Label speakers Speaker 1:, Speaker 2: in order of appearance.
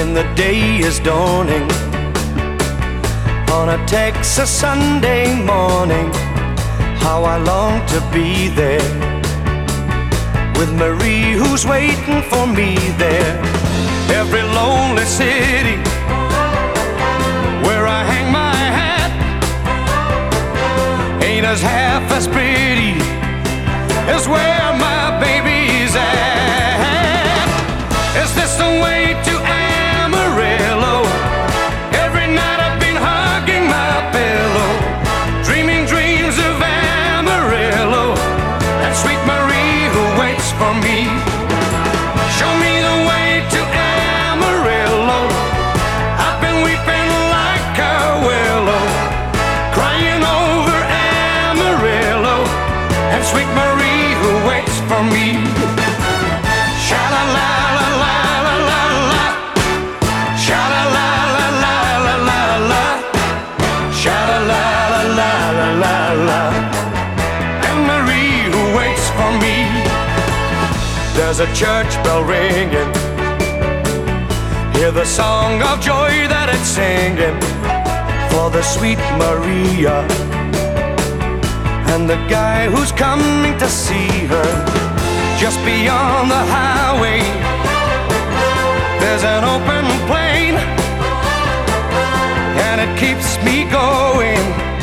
Speaker 1: when the day is dawning on a Texas Sunday morning. How I long to be there with Marie, who's waiting for me there. Every lonely city where I hang my hat ain't as half as pretty as where my baby's at. Is this the way to Amarillo? Every night I've been hugging my pillow, dreaming dreams of Amarillo and sweet Marie who waits for me. Show me the way to Amarillo. I've been weeping like a willow, crying over Amarillo and sweet Marie who waits for me. Sha-la-la-la-la-la-la-la, sha-la-la-la-la-la-la, sha-la-la-la-la-la-la, and Marie who waits for me. There's a church bell ringing, hear the song of joy that it's singing for the sweet Maria and the guy who's coming to see her. Just beyond the highway there's an open plain, and it keeps me going